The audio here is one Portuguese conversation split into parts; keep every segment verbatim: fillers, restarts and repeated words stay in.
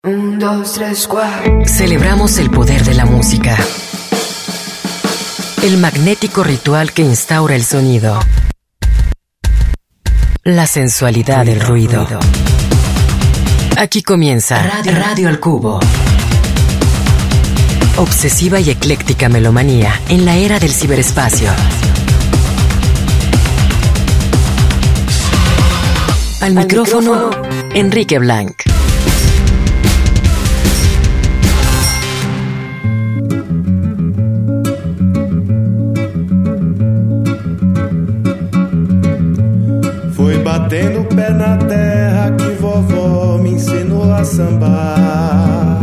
Un, dos, tres, cuatro. Celebramos el poder de la música. El magnético ritual que instaura el sonido. La sensualidad del ruido. Aquí comienza Radio, Radio al Cubo. Obsesiva y ecléctica melomanía en la era del ciberespacio. Al, Al micrófono, micrófono, Enrique Blanc. Foi batendo o pé na terra que vovó me ensinou a sambar.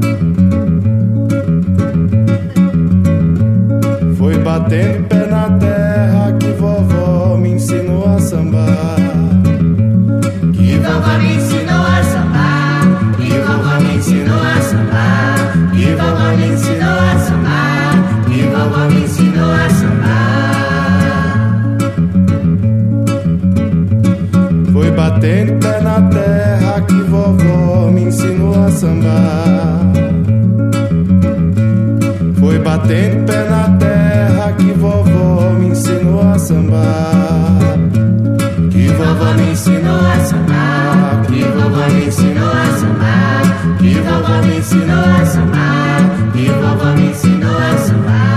Foi batendo o pé na terra que vovó me ensinou a sambar. Que vovó me ensinou a sambar. Que vovó me ensinou a sambar. Que vovó me ensinou a sambar. Que vovó me ensinou a sambar. Foi batendo pé na terra que vovó me ensinou a sambar. Foi batendo pé na terra que vovó me ensinou a sambar. Que vovó me ensinou a sambar. Que vovó me ensinou a sambar. Que vovó me ensinou a sambar. Que vovó me ensinou a sambar.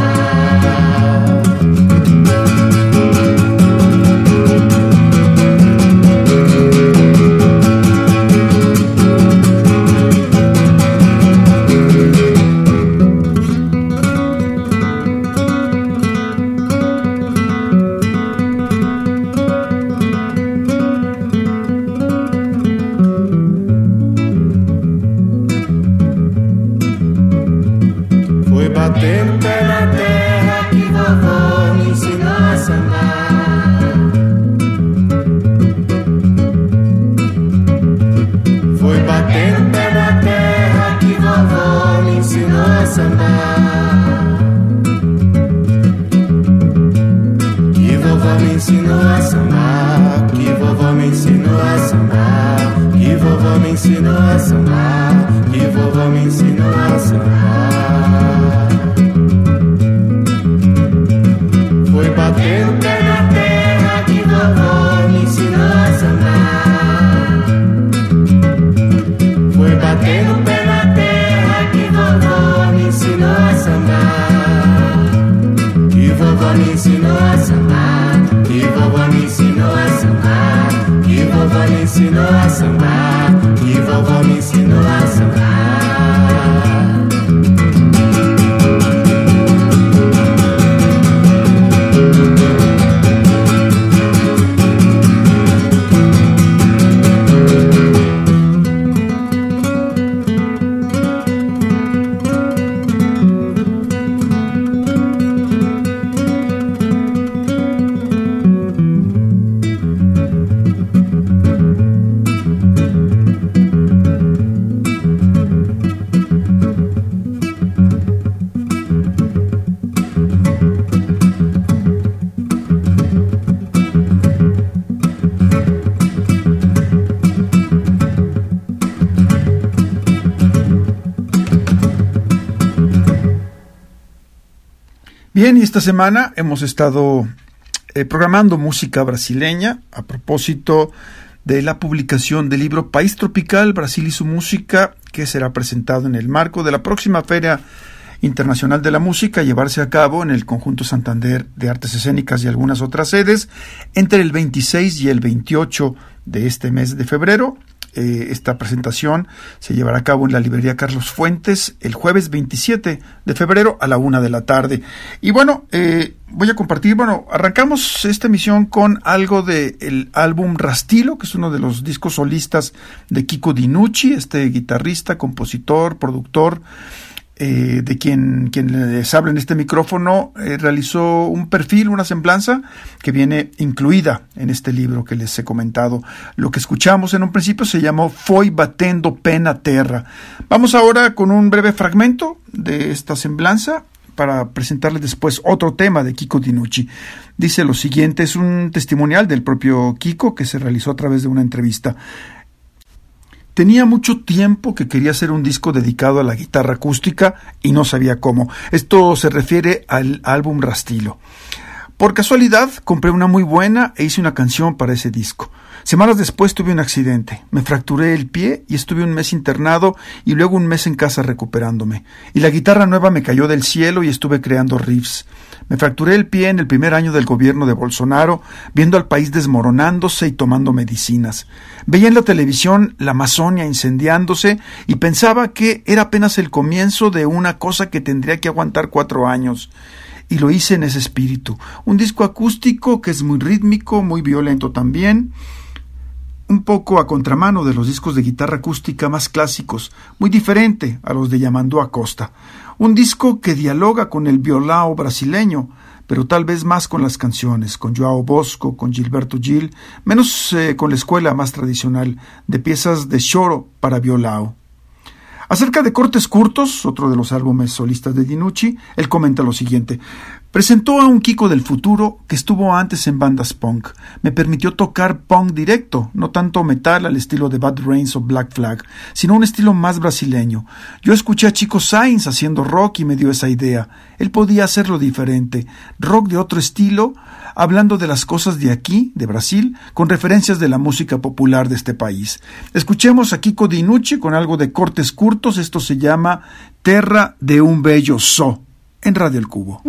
Batendo pé na terra que vovó me ensinou a sambar. Foi batendo pé na terra que vovó me ensinou a sambar. Que vovó me ensinou a sambar. Que vovó me ensinou a sambar. Que vovó me ensinou a sambar. Que vovó me ensinou a sambar. Foi batendo pé na terra que vovó me ensinou a sambar. Foi batendo pé na terra que vovó me ensinou a sambar. Que vovó me ensinou a sambar. Que vovó me ensinou a sambar. Que vovó me ensinou a sambar. Que vovó me ensinou a sambar. Bien, y esta semana hemos estado eh, programando música brasileña a propósito de la publicación del libro País Tropical, Brasil y su música, que será presentado en el marco de la próxima Feria Internacional de la Música, a llevarse a cabo en el Conjunto Santander de Artes Escénicas y algunas otras sedes, entre el veintiséis y el veintiocho de este mes de febrero. Eh, esta presentación se llevará a cabo en la librería Carlos Fuentes el jueves veintisiete de febrero a la una de la tarde. Y bueno, eh, voy a compartir, bueno, arrancamos esta emisión con algo del álbum Rastilo, que es uno de los discos solistas de Kiko Dinucci, este guitarrista, compositor, productor, Eh, de quien, quien les habla en este micrófono, eh, realizó un perfil, una semblanza que viene incluida en este libro que les he comentado. Lo que escuchamos en un principio se llamó Foi Batendo Pé na Terra. Vamos ahora con un breve fragmento de esta semblanza para presentarles después otro tema de Kiko Dinucci. Dice lo siguiente, es un testimonial del propio Kiko que se realizó a través de una entrevista. Tenía mucho tiempo que quería hacer un disco dedicado a la guitarra acústica y no sabía cómo. Esto se refiere al álbum Rastilo. Por casualidad, compré una muy buena e hice una canción para ese disco. Semanas después tuve un accidente. Me fracturé el pie y estuve un mes internado y luego un mes en casa recuperándome. Y la guitarra nueva me cayó del cielo y estuve creando riffs. Me fracturé el pie en el primer año del gobierno de Bolsonaro, viendo al país desmoronándose y tomando medicinas. Veía en la televisión la Amazonia incendiándose y pensaba que era apenas el comienzo de una cosa que tendría que aguantar cuatro años. Y lo hice en ese espíritu. Un disco acústico que es muy rítmico, muy violento también, un poco a contramano de los discos de guitarra acústica más clásicos, muy diferente a los de Yamandu Acosta. Un disco que dialoga con el violão brasileño, pero tal vez más con las canciones, con João Bosco, con Gilberto Gil, menos eh, con la escuela más tradicional de piezas de choro para violão. Acerca de Cortes Curtos, otro de los álbumes solistas de Dinucci, él comenta lo siguiente: presentó a un Kiko del futuro que estuvo antes en bandas punk. Me permitió tocar punk directo, no tanto metal al estilo de Bad Brains o Black Flag, sino un estilo más brasileño. Yo escuché a Chico Sainz haciendo rock y me dio esa idea. Él podía hacerlo diferente, rock de otro estilo, hablando de las cosas de aquí, de Brasil, con referencias de la música popular de este país. Escuchemos a Kiko Dinucci con algo de Cortes Curtos. Esto se llama Terra de un Bello Só, en Radio El Cubo.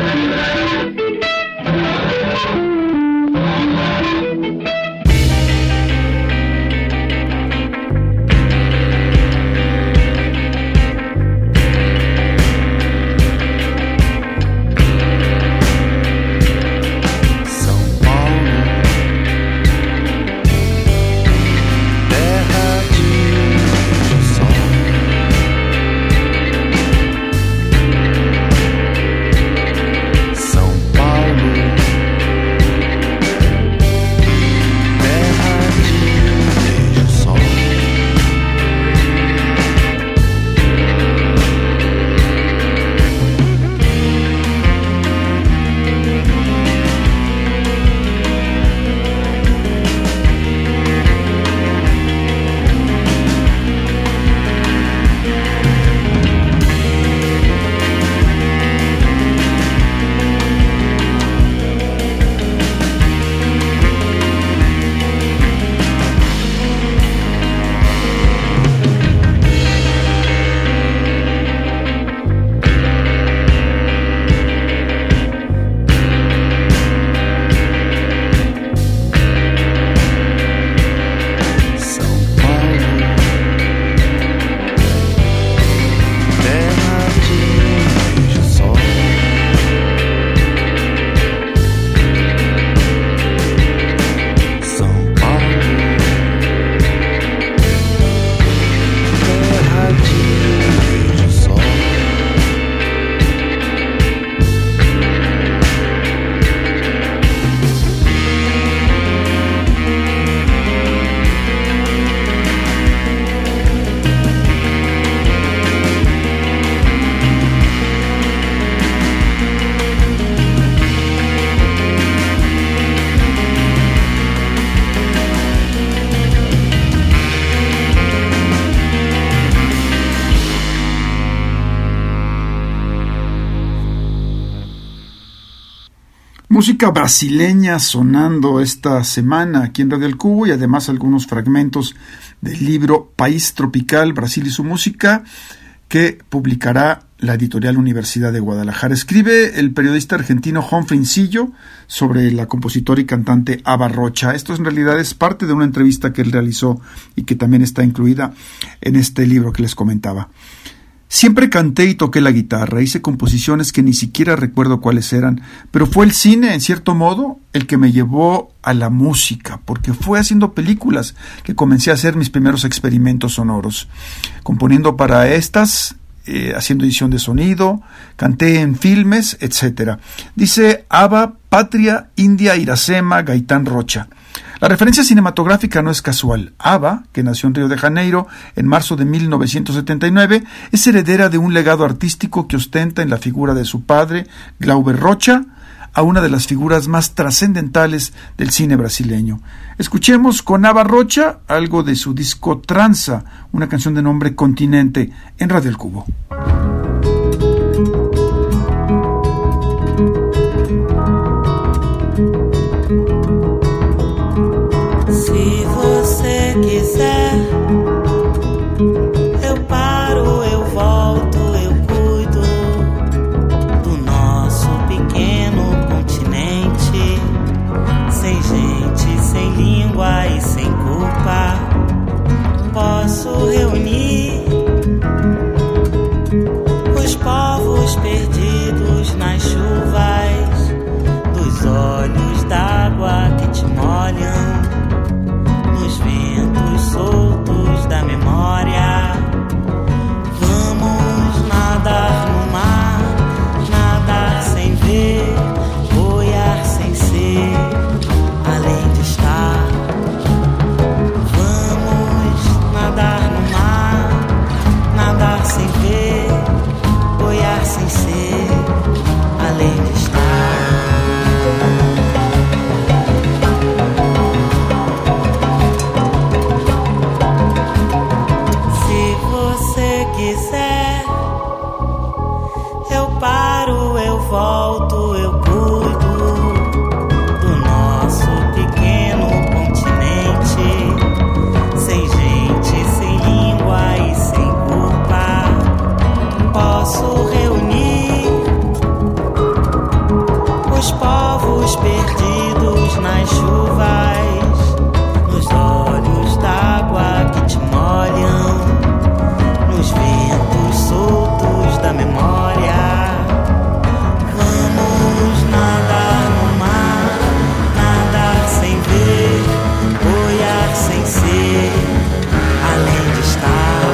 Música brasileña sonando esta semana aquí en Radio El Cubo, y además algunos fragmentos del libro País Tropical, Brasil y su música, que publicará la editorial Universidad de Guadalajara. Escribe el periodista argentino Juan Frincillo sobre la compositora y cantante Ava Rocha. Esto en realidad es parte de una entrevista que él realizó y que también está incluida en este libro que les comentaba. Siempre canté y toqué la guitarra, hice composiciones que ni siquiera recuerdo cuáles eran, pero fue el cine, en cierto modo, el que me llevó a la música, porque fue haciendo películas que comencé a hacer mis primeros experimentos sonoros, componiendo para estas, eh, haciendo edición de sonido, canté en filmes, etcétera. Dice Ava Patria India Iracema Gaitán Rocha. La referencia cinematográfica no es casual. Ava, que nació en Río de Janeiro en marzo de mil novecientos setenta y nueve, es heredera de un legado artístico que ostenta en la figura de su padre, Glauber Rocha, a una de las figuras más trascendentales del cine brasileño. Escuchemos con Ava Rocha algo de su disco Tranza, una canción de nombre Continente, en Radio El Cubo. Se você quiser, eu paro, eu volto, eu cuido do nosso pequeno continente, sem gente, sem língua e sem culpa. Posso reunir os povos perdidos nas chuvas, dos olhos d'água que te molham, nos ventos soltos da memória. Vamos nadar no mar, nadar sem ver, boiar sem ser, além de estar. Vamos nadar no mar, nadar sem ver, boiar sem ser, além de estar. Quiser, eu paro, eu volto, eu cuido do nosso pequeno continente, sem gente, sem língua e sem culpa. Posso reunir os povos perdidos nas chuvas, nos olhos d'água que te molham, nos ventos soltos da memória. Vamos nadar no mar, nadar sem ver, boiar sem ser, além de estar.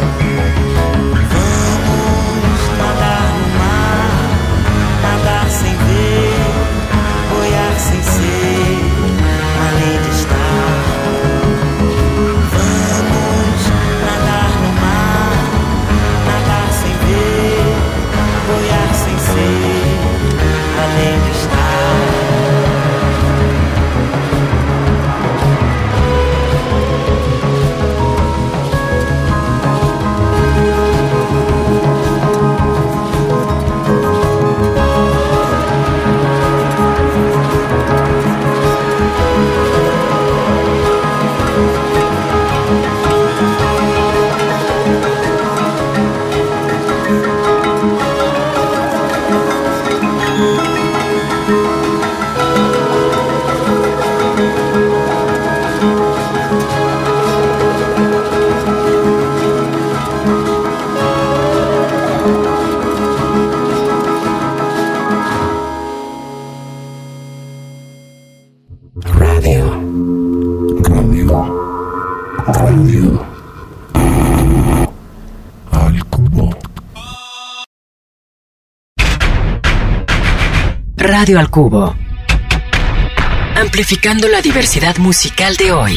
Vamos nadar no mar, nadar sem ver, boiar sem ser, além de estar. Vamos nadar no mar, nadar sem ver, boiar sem ser, além de estar. Radio al Cubo, amplificando la diversidad musical de hoy.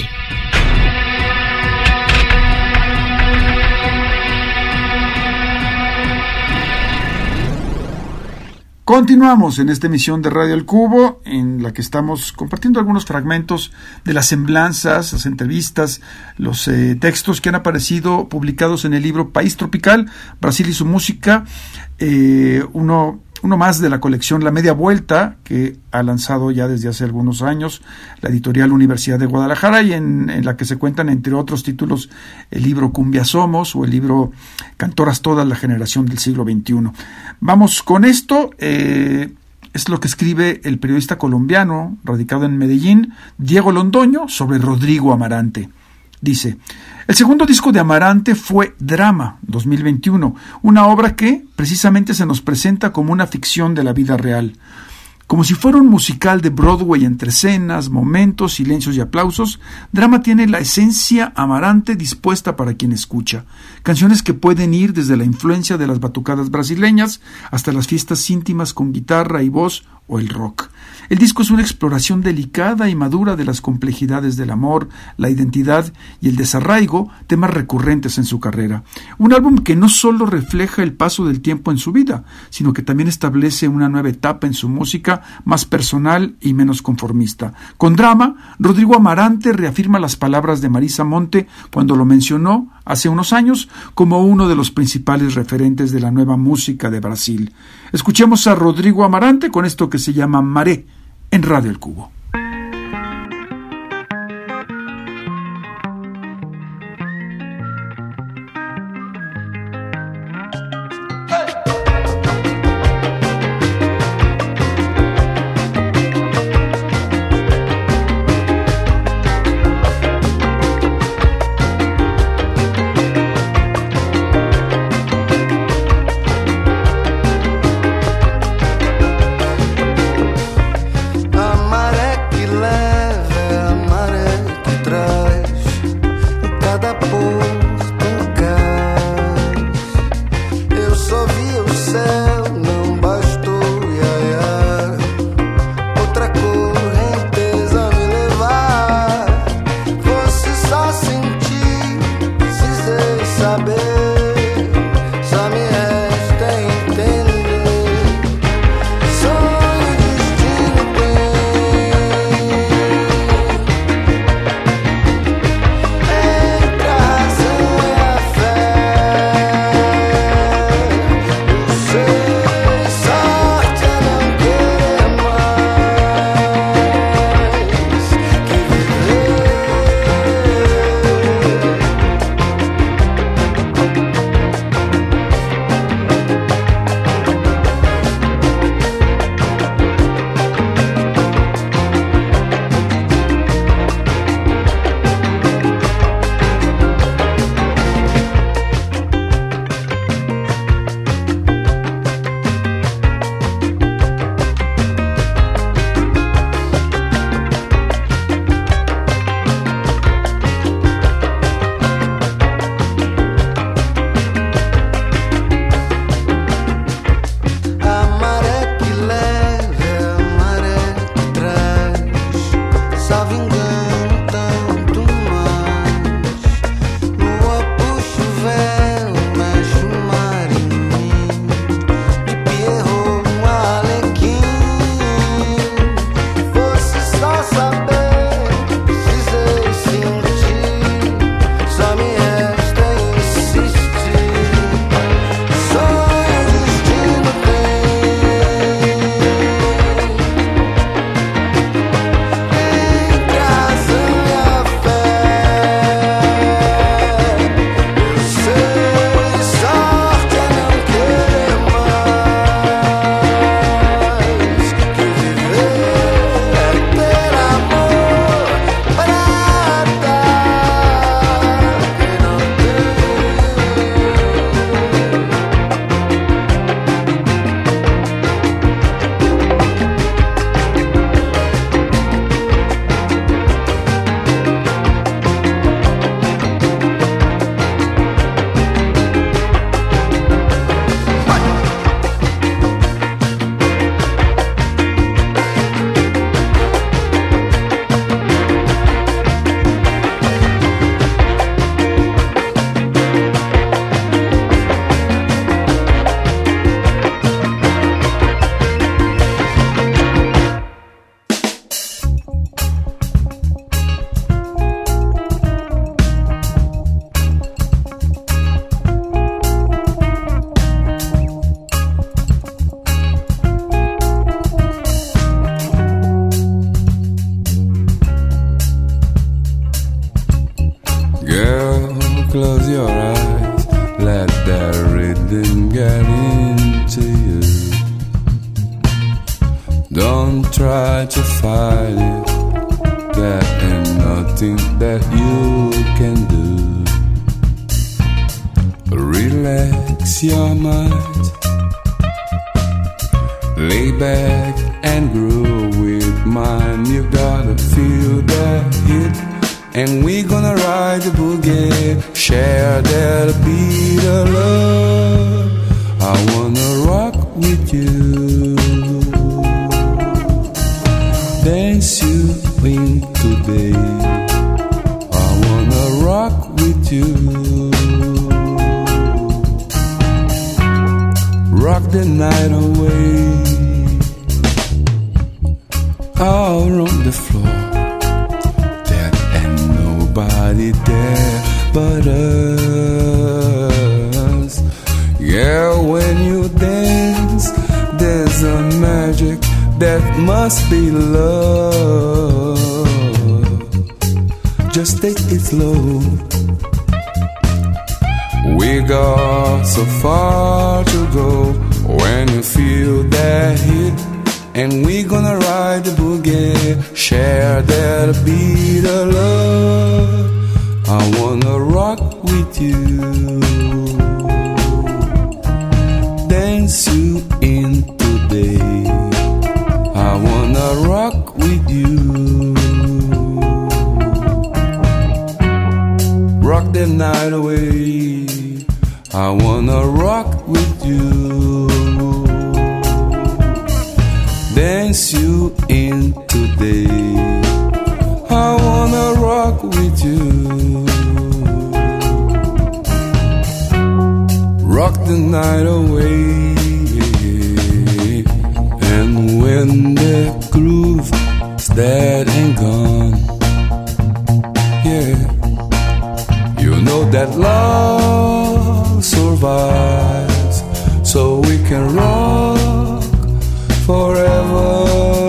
Continuamos en esta emisión de Radio El Cubo, en la que estamos compartiendo algunos fragmentos de las semblanzas, las entrevistas, los eh, textos que han aparecido publicados en el libro País Tropical, Brasil y su música, eh, uno... Uno más de la colección La Media Vuelta, que ha lanzado ya desde hace algunos años la editorial Universidad de Guadalajara, y en, en la que se cuentan, entre otros títulos, el libro Cumbia Somos o el libro Cantoras Todas, la generación del siglo veintiuno. Vamos con esto. Eh, es lo que escribe el periodista colombiano, radicado en Medellín, Diego Londoño, sobre Rodrigo Amarante. Dice: el segundo disco de Amarante fue Drama, dos mil veintiuno, una obra que precisamente se nos presenta como una ficción de la vida real. Como si fuera un musical de Broadway entre escenas, momentos, silencios y aplausos, Drama tiene la esencia Amarante dispuesta para quien escucha. Canciones que pueden ir desde la influencia de las batucadas brasileñas hasta las fiestas íntimas con guitarra y voz o el rock. El disco es una exploración delicada y madura de las complejidades del amor, la identidad y el desarraigo, temas recurrentes en su carrera. Un álbum que no solo refleja el paso del tiempo en su vida, sino que también establece una nueva etapa en su música, más personal y menos conformista. Con Drama, Rodrigo Amarante reafirma las palabras de Marisa Monte cuando lo mencionó hace unos años como uno de los principales referentes de la nueva música de Brasil. Escuchemos a Rodrigo Amarante con esto que se llama Maré en Radio El Cubo. close your eyes, let that rhythm get into you. Don't try to fight it, there ain't nothing that you can do. Relax your mind, lay back and groove with mine. You gotta feel that hit, and we gonna ride the boogie, share that beat of love. I wanna rock with you. rock the night away. Out on the floor, there ain't nobody there but us. Yeah, when you dance, there's a magic that must be love. Just take it slow. We got so far to go. When you feel that hit, and we gonna ride the boogie, share that beat of love. I wanna rock with you, dance you in today. I wanna rock with you, rock the night away. I wanna rock with you, dance you in today. I wanna rock with you, rock the night away. And when the groove is dead and gone, yeah, you know that love survives, so we can rock forever.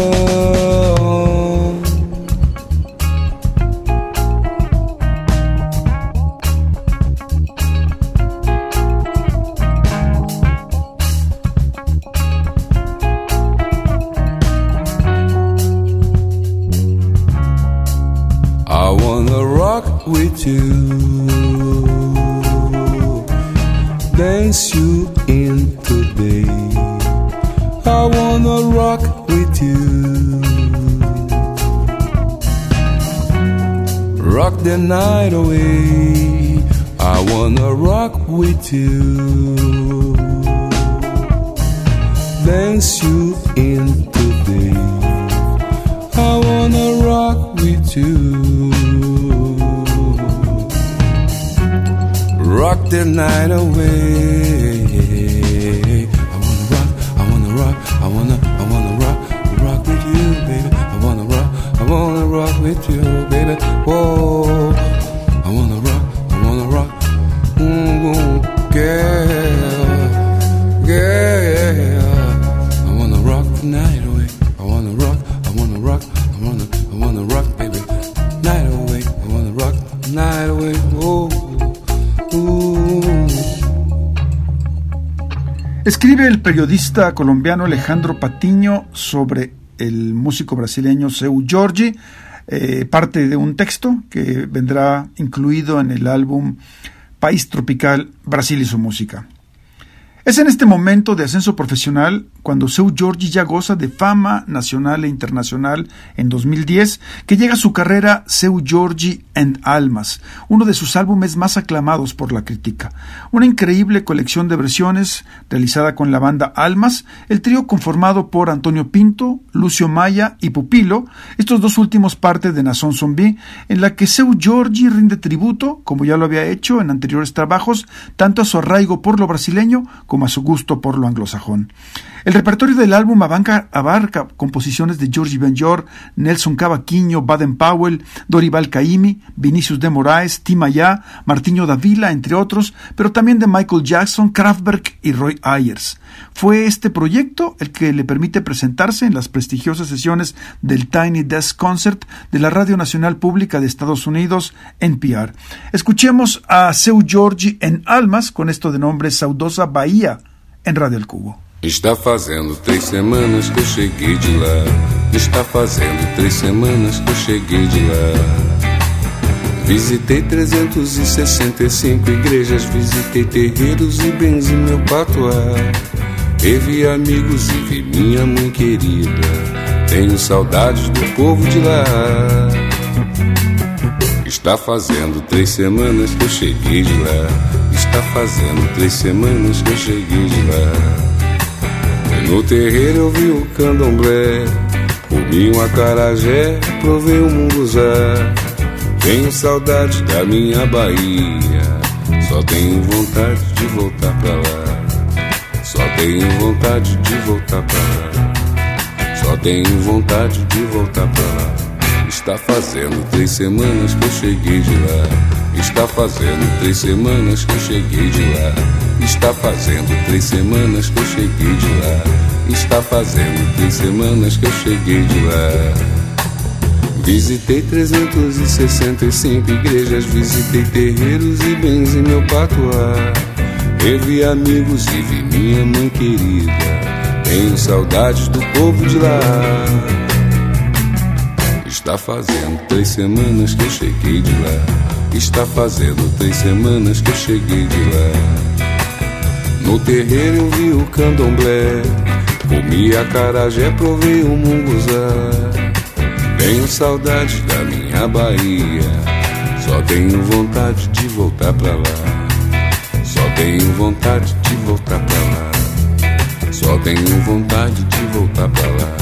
I wanna rock with you, dance you in today. I wanna rock with you, rock the night away. I wanna rock with you, dance you in today. I wanna rock with you, rock the night away. I wanna rock, I wanna, I wanna rock, rock with you, baby. I wanna rock, I wanna rock with you, baby. Whoa, I wanna rock, I wanna rock, mm-hmm. Girl, girl. I wanna rock the night away. I wanna rock, I wanna rock, I wanna, I wanna rock, baby. Night away, I wanna rock the night away. Whoa, ooh. Escribe el periodista colombiano Alejandro Patiño sobre el músico brasileño Seu Jorge, eh, parte de un texto que vendrá incluido en el álbum País Tropical, Brasil y su música. Es en este momento de ascenso profesional cuando Seu Jorge ya goza de fama nacional e internacional en dos mil diez, que llega su carrera Seu Jorge and Almas, uno de sus álbumes más aclamados por la crítica. Una increíble colección de versiones realizada con la banda Almas, el trío conformado por Antonio Pinto, Lucio Maya y Pupilo, estos dos últimos parte de Nación Zombie, en la que Seu Jorge rinde tributo, como ya lo había hecho en anteriores trabajos, tanto a su arraigo por lo brasileño como a su gusto por lo anglosajón. El repertorio del álbum abarca, abarca composiciones de Jorge Benjor, Nelson Cavaquinho, Baden Powell, Dorival Caymmi, Vinicius de Moraes, Tim Maya, Martinho da Vila, entre otros, pero también de Michael Jackson, Kraftwerk y Roy Ayers. Fue este proyecto el que le permite presentarse en las prestigiosas sesiones del Tiny Desk Concert de la Radio Nacional Pública de Estados Unidos, N P R. Escuchemos a Seu Jorge en Almas, con esto de nombre Saudosa Bahia, en Radio El Cubo. Está fazendo três semanas que eu cheguei de lá. Está fazendo três semanas que eu cheguei de lá. Visitei trezentas e sessenta e cinco igrejas, visitei terreiros e benzi meu patuá. E vi amigos e vi minha mãe querida. Tenho saudades do povo de lá. Está fazendo três semanas que eu cheguei de lá. Está fazendo três semanas que eu cheguei de lá. No terreiro eu vi o candomblé, comi um acarajé, provei o munguzá. Tenho saudade da minha Bahia, só tenho vontade de voltar pra lá. Só tenho vontade de voltar pra lá. Só tenho vontade de voltar pra lá. Está fazendo três semanas que eu cheguei de lá. Está fazendo três semanas que eu cheguei de lá. Está fazendo três semanas que eu cheguei de lá. Está fazendo três semanas que eu cheguei de lá. Visitei trezentas e sessenta e cinco igrejas, visitei terreiros e bens em meu patuá. Revi amigos e vi minha mãe querida. Tenho saudades do povo de lá. Está fazendo três semanas que eu cheguei de lá. Está fazendo três semanas que eu cheguei de lá. No terreiro eu vi o candomblé, comi acarajé, provei o munguzá. Tenho saudade da minha Bahia, só tenho vontade de voltar pra lá. Só tenho vontade de voltar pra lá. Só tenho vontade de voltar pra lá.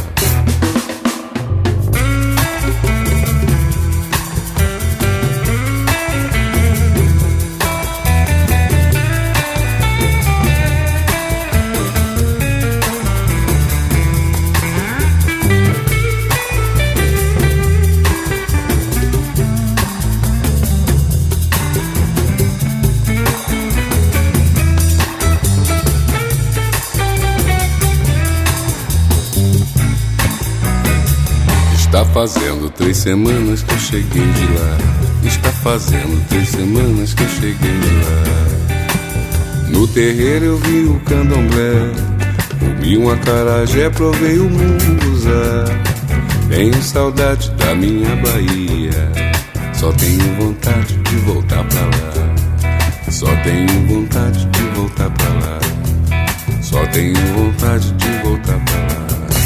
Está fazendo três semanas que eu cheguei de lá. Está fazendo três semanas que eu cheguei de lá. No terreiro eu vi o candomblé, comi um acarajé, provei o munguzá. Tenho saudade da minha Bahia, só tenho vontade de voltar pra lá. Só tenho vontade de voltar pra lá. Só tenho vontade de voltar pra lá.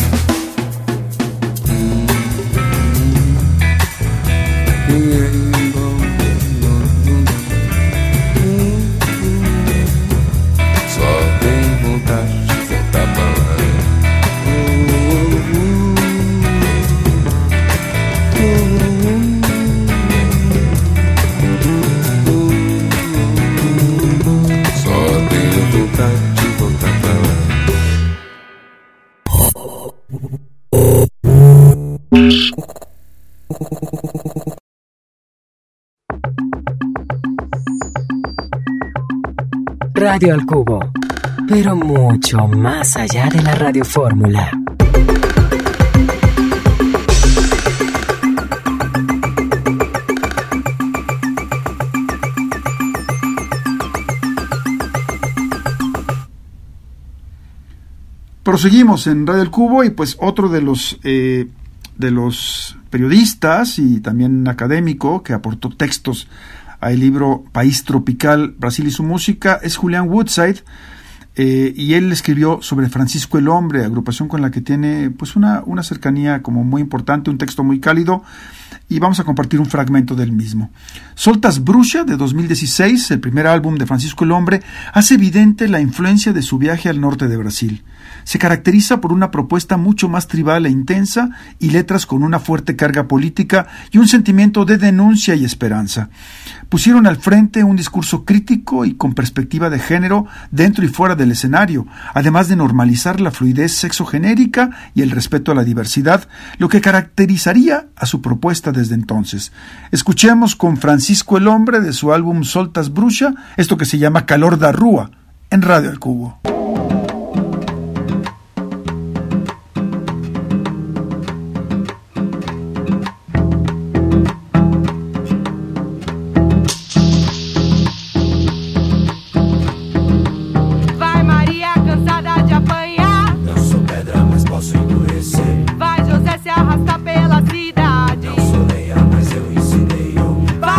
Radio al Cubo, pero mucho más allá de la radiofórmula. Proseguimos en Radio El Cubo y pues otro de los eh, de los periodistas y también académico que aportó textos al libro País Tropical, Brasil y su música es Julián Woodside, eh, y él escribió sobre Francisco el Hombre, agrupación con la que tiene pues una, una cercanía como muy importante, un texto muy cálido, y vamos a compartir un fragmento del mismo. Soltas Bruxa, de dos mil dieciséis, el primer álbum de Francisco el Hombre, hace evidente la influencia de su viaje al norte de Brasil. Se caracteriza por una propuesta mucho más tribal e intensa y letras con una fuerte carga política y un sentimiento de denuncia y esperanza. Pusieron al frente un discurso crítico y con perspectiva de género dentro y fuera del escenario, además de normalizar la fluidez sexogenérica y el respeto a la diversidad, lo que caracterizaría a su propuesta desde entonces. Escuchemos con Francisco el Hombre de su álbum Soltas Bruxa, esto que se llama Calor da Rúa, en Radio El Cubo.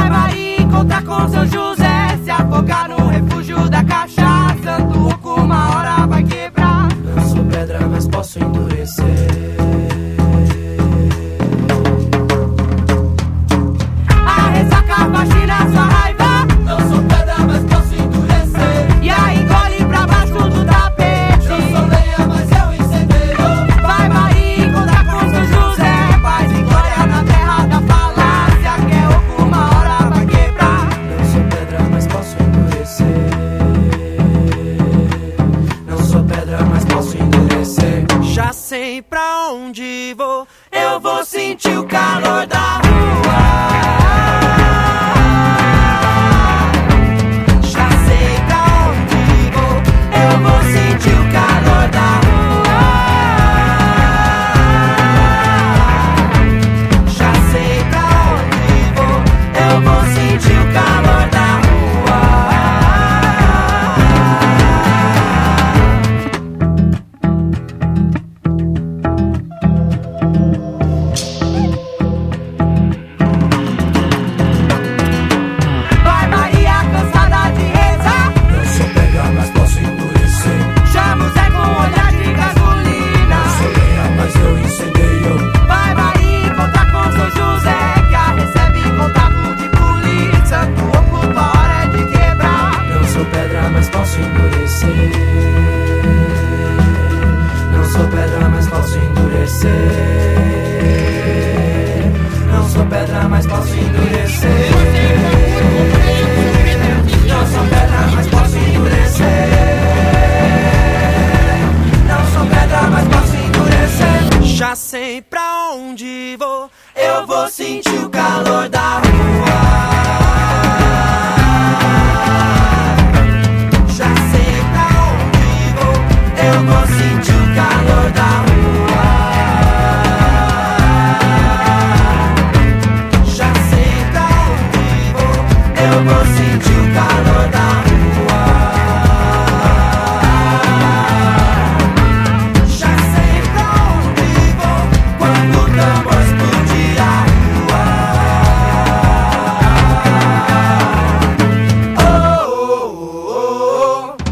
Com São José, se afogar no refúgio da cachaça, do uma sei pra onde vou, eu vou sentir o calor da rua. Já sei pra onde vou, eu vou sentir o calor da rua. Já sei pra onde vou, eu vou sentir o calor da rua. Não sou pedra, mas posso endurecer. Não sou pedra, mas posso endurecer. Não sou pedra, mas posso endurecer. Não sou pedra, mas posso endurecer. Já sei pra onde vou, eu vou sentir o calor da rua. Eu vou sentir o calor da rua. Já sei pra onde vou, eu vou sentir o calor da rua. Já sei pra onde vou, quando o tambor explodir a rua. Oh, oh, oh, oh.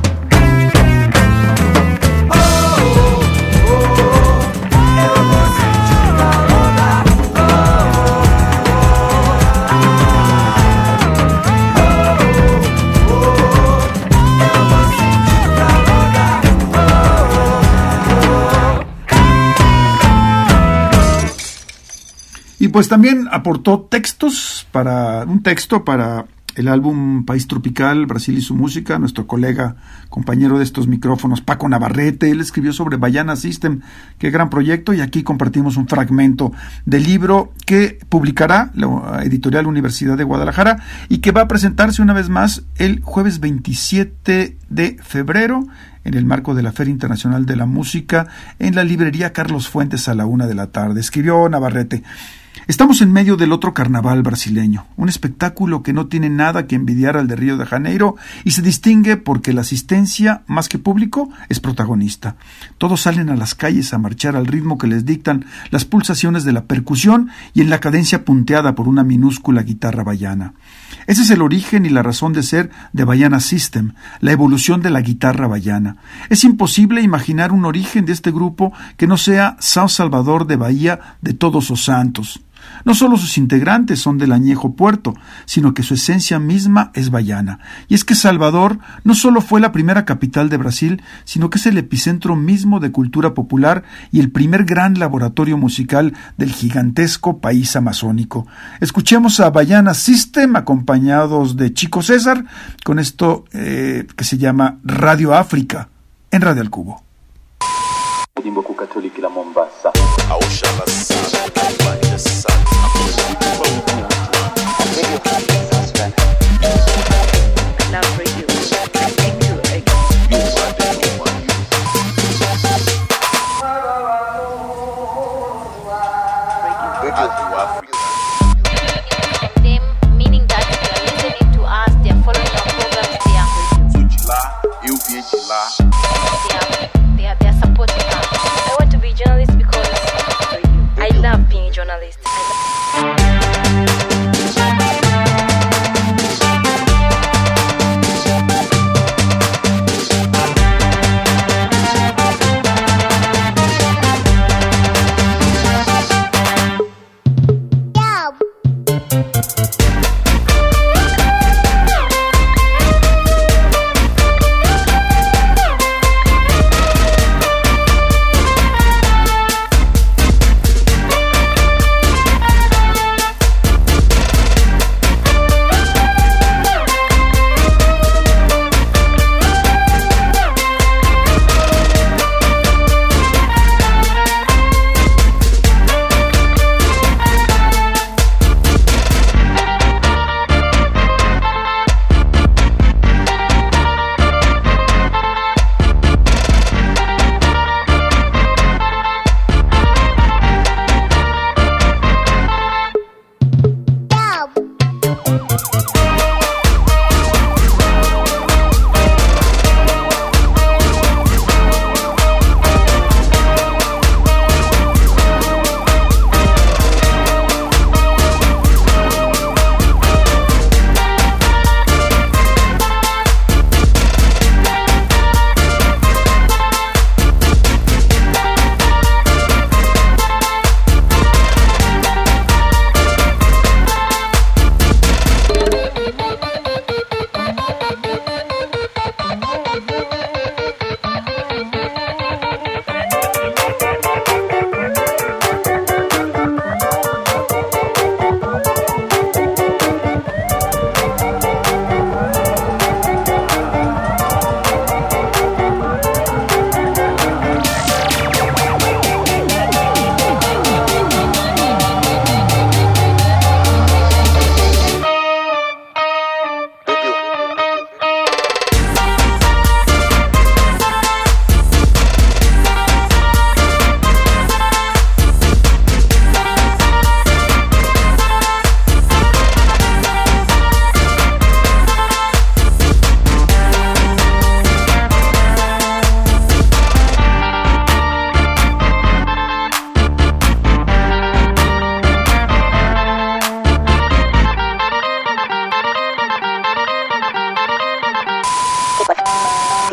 Y pues también aportó textos para un texto para el álbum País Tropical, Brasil y su música, nuestro colega, compañero de estos micrófonos, Paco Navarrete. Él escribió sobre Baiana System, qué gran proyecto, y aquí compartimos un fragmento del libro que publicará la editorial Universidad de Guadalajara y que va a presentarse una vez más el jueves veintisiete de febrero en el marco de la Feria Internacional de la Música en la librería Carlos Fuentes a la una de la tarde. Escribió Navarrete: estamos en medio del otro carnaval brasileño, un espectáculo que no tiene nada que envidiar al de Río de Janeiro y se distingue porque la asistencia, más que público, es protagonista. Todos salen a las calles a marchar al ritmo que les dictan las pulsaciones de la percusión y en la cadencia punteada por una minúscula guitarra baiana. Ese es el origen y la razón de ser de Baiana System, la evolución de la guitarra baiana. Es imposible imaginar un origen de este grupo que no sea São Salvador de Bahía de Todos os Santos. No solo sus integrantes son del añejo puerto, sino que su esencia misma es baiana. Y es que Salvador no solo fue la primera capital de Brasil, sino que es el epicentro mismo de cultura popular y el primer gran laboratorio musical del gigantesco país amazónico. Escuchemos a Baiana System acompañados de Chico César con esto eh, que se llama Radio África en Radio Al Cubo. Meaning that they are listening to us, they are following our programs, they are eu vim de lá. They are, they are, they are supporting us. I want to be a journalist because I love being a journalist. I love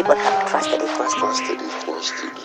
people have trusted it. Trusted it, trusted it.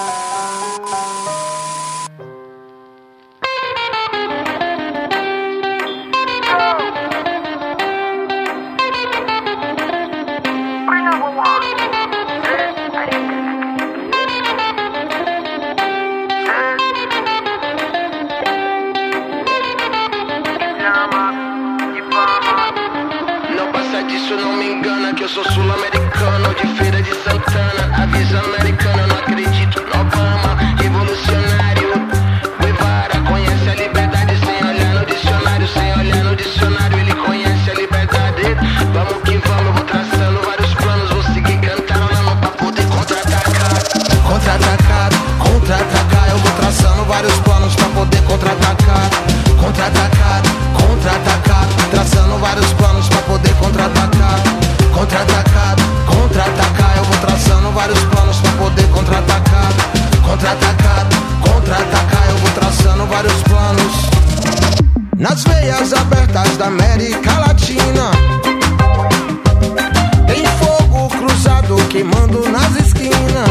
Isso não me engana, que eu sou sul-americano, de Feira de Santana, avisa americana, não acredito no Obama, revolucionário, Guevara, conhece a liberdade sem olhar no dicionário, sem olhar no dicionário, ele conhece a liberdade, vamos que vamos, eu vou traçando vários planos, vou seguir cantarolando pra poder contra-atacar, contra-atacar, contra-atacar, eu vou traçando vários planos pra poder contra-atacar, contra-atacar, contra-atacar, traçando vários planos pra poder contra-atacar, contra-atacar, contra-atacar, eu vou traçando vários planos pra poder contra-atacar, contra-atacar, contra-atacar, eu vou traçando vários planos. Nas veias abertas da América Latina tem fogo cruzado queimando nas esquinas,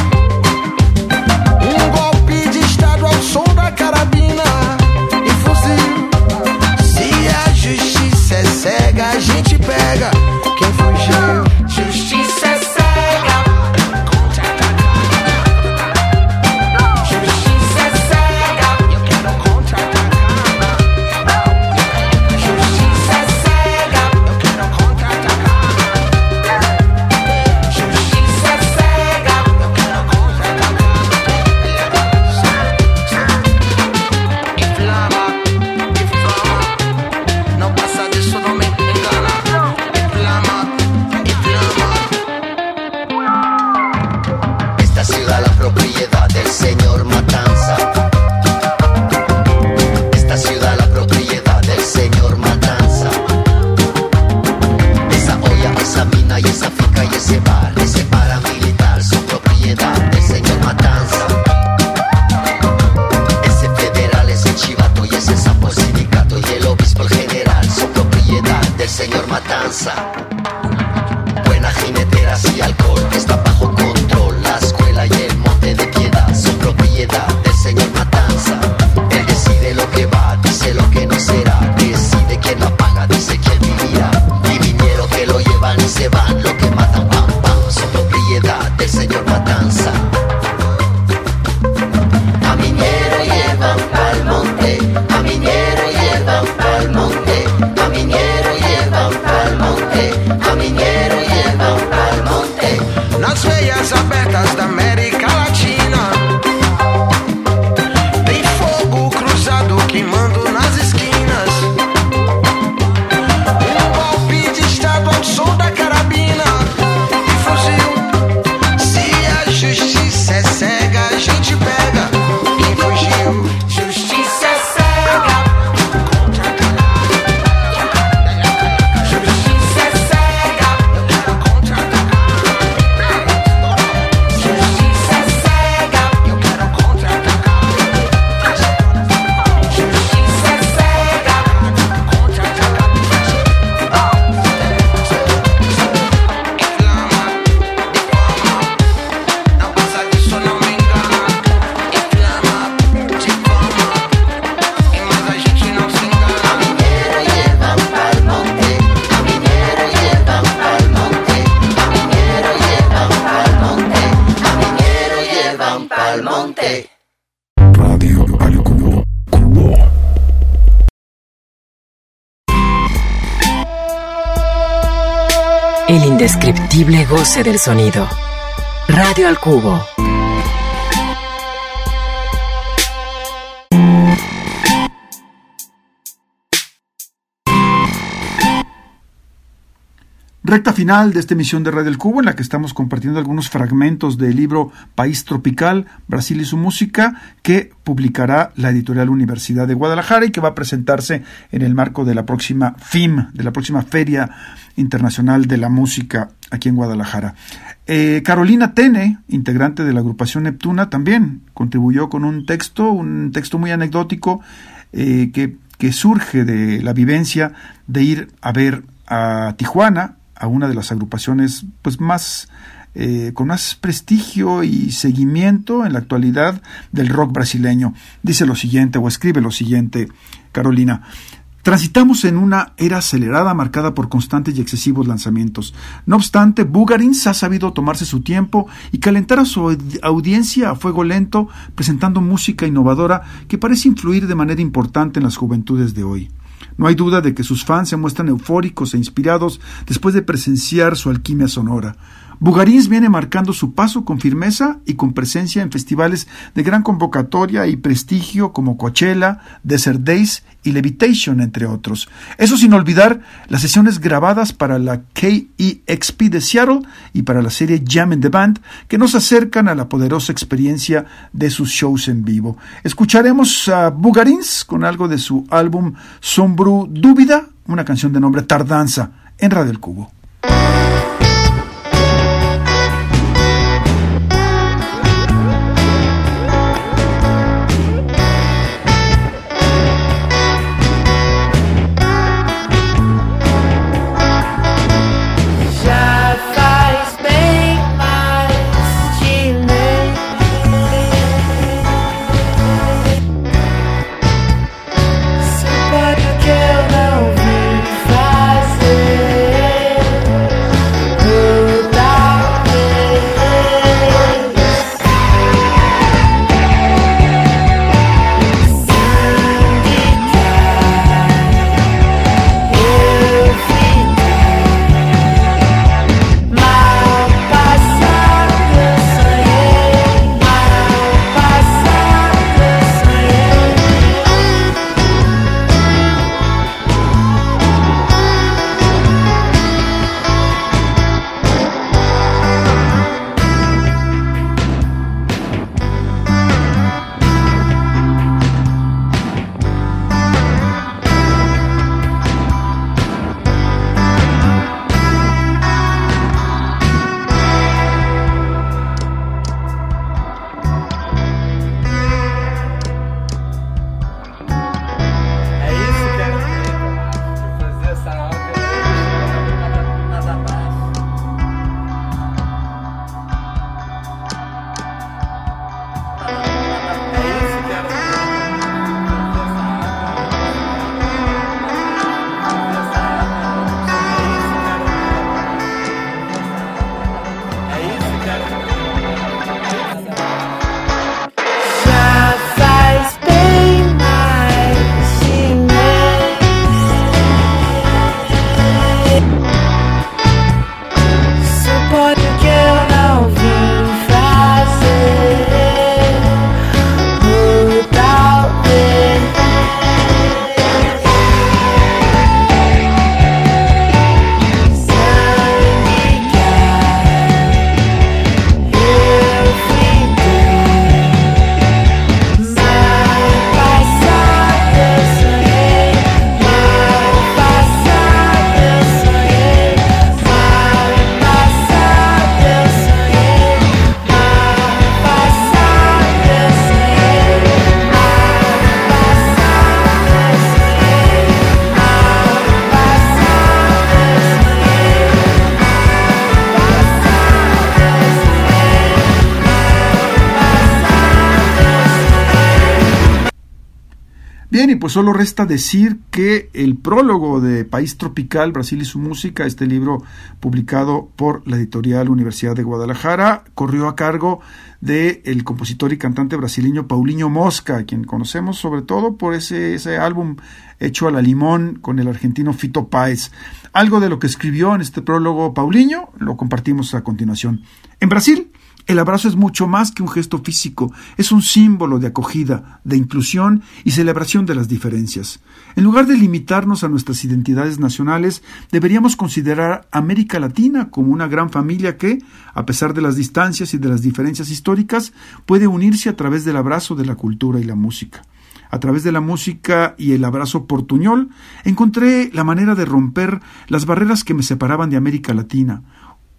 um golpe de estado ao som da carabina e fuzil. Se a justiça é cega, a gente pega quem fugiu. Justiça é cega, contra-atacar. Justiça é cega, eu quero contra-atacar. Justiça é cega, eu quero contra-atacar. Justiça é cega, eu quero contra-atacar. Inflama, inflama, não passa disso, não me engana. Inflama, inflama. Esta ciudad la propiedad del señor Matanza. Esta ciudad la propiedad del señor Matanza. Esa olla, esa mina y esa finca y ese bar, ese paramilitar son propiedad del señor Matanza. Ese federal, ese chivato y ese sapo sindicato y el obispo el general son propiedad del señor Matanza. Buenas jineteras y alcohol está bajo control. La escuela y el monte de piedad son propiedad del señor Matanza. Él decide lo que va, dice lo que no será, decide quién la paga, dice quién vivirá. Y vinieron que lo llevan y se van, lo que matan, pam, pam, son propiedad del señor Matanza. A minero llevan pa'l monte, a minero llevan pa'l monte, a minero llevan pa'l monte, a minero llevan pa'l monte. Nas veias abertas da América Latina tem fogo cruzado queimando nas esquinas, um golpe de estado ao som da carabina e fuzil. Se a justiça é cega, a gente pega quem fugiu. Justiça é cega, justiça é cega, eu quero contra-atacar. Justiça é cega, eu quero contra-atacar. Justiça é cega, contra-atacar. Inflama, difama, não passa disso, não me engana. Inflama, difama, mas a gente não se engana. A minero llevan pa'l monte, a minero llevan pa'l monte, a minero llevan pa'l monte, a minero llevan pa'l monte. Radio al cubo, cubo. El indescriptible goce del sonido. Radio al cubo. Recta final de esta emisión de Radio El Cubo, en la que estamos compartiendo algunos fragmentos del libro País Tropical, Brasil y su música, que publicará la editorial Universidad de Guadalajara y que va a presentarse en el marco de la próxima F I M, de la próxima Feria Internacional de la Música aquí en Guadalajara. Eh, Carolina Tene, integrante de la agrupación Neptuna, también contribuyó con un texto, un texto muy anecdótico eh, que, que surge de la vivencia de ir a ver a Tijuana, a una de las agrupaciones pues más eh, con más prestigio y seguimiento en la actualidad del rock brasileño. Dice lo siguiente, o escribe lo siguiente, Carolina: transitamos en una era acelerada marcada por constantes y excesivos lanzamientos. No obstante, Bugarins ha sabido tomarse su tiempo y calentar a su audiencia a fuego lento, presentando música innovadora que parece influir de manera importante en las juventudes de hoy. No hay duda de que sus fans se muestran eufóricos e inspirados después de presenciar su alquimia sonora. Bugarins viene marcando su paso con firmeza y con presencia en festivales de gran convocatoria y prestigio como Coachella, Desert Days y Levitation, entre otros. Eso sin olvidar las sesiones grabadas para la K E X P de Seattle y para la serie Jam in the Band, que nos acercan a la poderosa experiencia de sus shows en vivo. Escucharemos a Bugarins con algo de su álbum Sombru Dúvida, una canción de nombre Tardanza, en Radio El Cubo. Bien, y pues solo resta decir que el prólogo de País Tropical, Brasil y su música, este libro publicado por la editorial Universidad de Guadalajara, corrió a cargo del compositor y cantante brasileño Paulinho Mosca, quien conocemos sobre todo por ese, ese álbum hecho a la limón con el argentino Fito Páez. Algo de lo que escribió en este prólogo Paulinho lo compartimos a continuación. En Brasil, el abrazo es mucho más que un gesto físico, es un símbolo de acogida, de inclusión y celebración de las diferencias. En lugar de limitarnos a nuestras identidades nacionales, deberíamos considerar América Latina como una gran familia que, a pesar de las distancias y de las diferencias históricas, puede unirse a través del abrazo de la cultura y la música. A través de la música y el abrazo portuñol, encontré la manera de romper las barreras que me separaban de América Latina,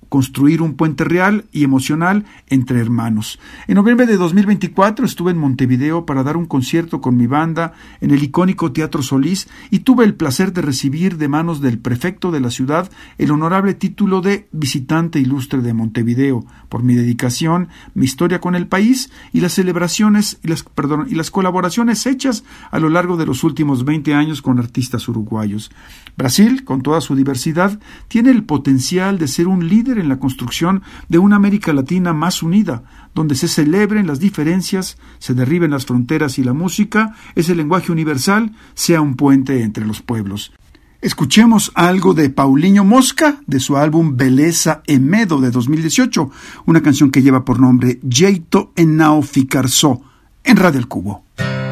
construir un puente real y emocional entre hermanos. En noviembre de dos mil veinticuatro estuve en Montevideo para dar un concierto con mi banda en el icónico Teatro Solís y tuve el placer de recibir de manos del prefecto de la ciudad el honorable título de Visitante Ilustre de Montevideo por mi dedicación, mi historia con el país y las celebraciones y las, perdón, y las colaboraciones hechas a lo largo de los últimos veinte años con artistas uruguayos. Brasil, con toda su diversidad, tiene el potencial de ser un líder en la construcción de una América Latina más unida, donde se celebren las diferencias, se derriben las fronteras y la música, ese lenguaje universal, sea un puente entre los pueblos. Escuchemos algo de Paulinho Mosca, de su álbum Beleza e Medo de dos mil dieciocho, una canción que lleva por nombre Jeito e Não Ficar Só, en Radio El Cubo.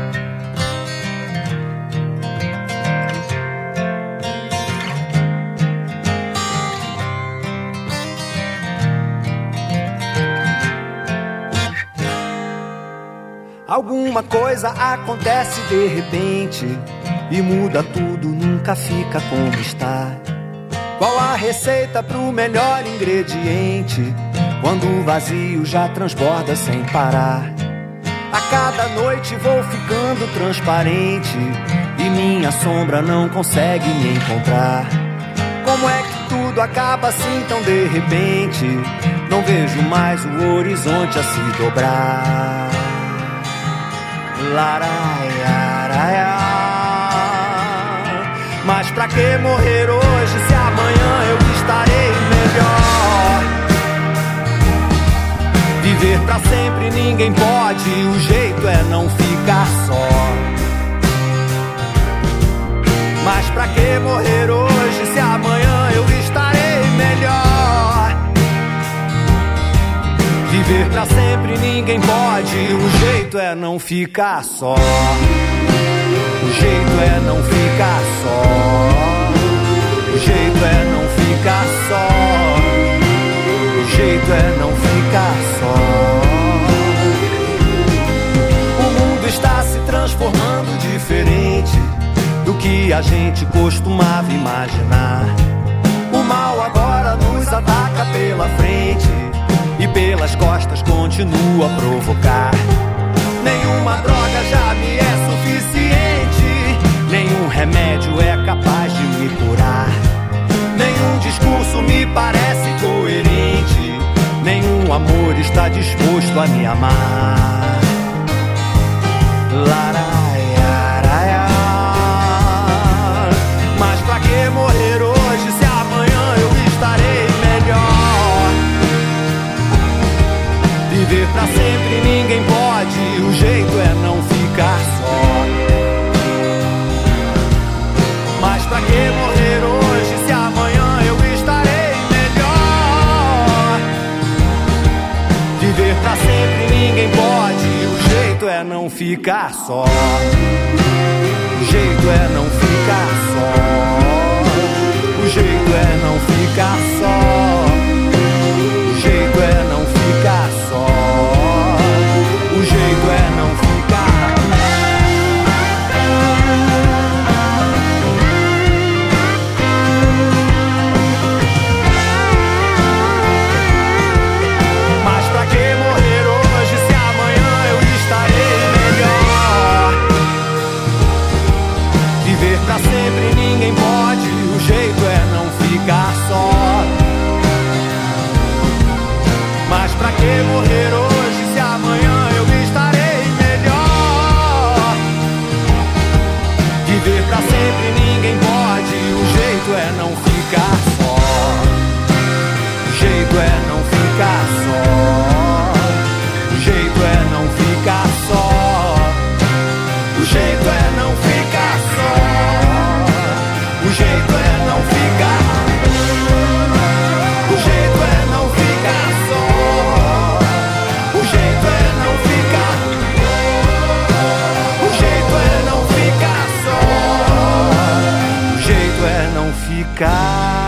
Alguma coisa acontece de repente e muda tudo, nunca fica como está. Qual a receita pro melhor ingrediente quando o vazio já transborda sem parar? A cada noite vou ficando transparente e minha sombra não consegue me encontrar. Como é que tudo acaba assim tão de repente? Não vejo mais o horizonte a se dobrar. Laraiaraia. Mas pra que morrer hoje se amanhã eu estarei melhor? Viver pra sempre ninguém pode, o jeito é não ficar só. Mas pra que morrer hoje se amanhã eu estarei melhor? Viver pra sempre ninguém pode, o jeito é não ficar só. O jeito é não ficar só. O jeito é não ficar só. O jeito é não ficar só. O mundo está se transformando diferente do que a gente costumava imaginar. O mal agora nos ataca pela frente e pelas costas continua a provocar. Nenhuma droga já me é suficiente, nenhum remédio é capaz de me curar. Nenhum discurso me parece coerente, nenhum amor está disposto a me amar. Laraiaraia. Mas pra que morrer hoje se amanhã eu estarei melhor? Viver pra sempre ninguém pode, o jeito é não ficar só. Mas pra que morrer hoje se amanhã eu estarei melhor? Viver pra sempre ninguém pode, o jeito é não ficar só. O jeito é não ficar só. O jeito é não ficar só. O jeito é não ficar só. O jeito é não ficar. Mas pra que morrer hoje se amanhã eu estarei melhor? Viver pra sempre ninguém pode, o jeito é não ficar só. Mas pra que morrer hoje se amanhã eu estarei melhor? Viver pra sempre ninguém pode, o jeito é não ficar só. O jeito é não ficar só. O jeito é não ficar só. O jeito é não ficar só. O jeito é não ficar. O jeito é não ficar só. O jeito é não ficar. O jeito é não ficar só. O jeito é não ficar.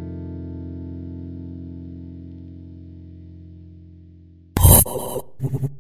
Oh,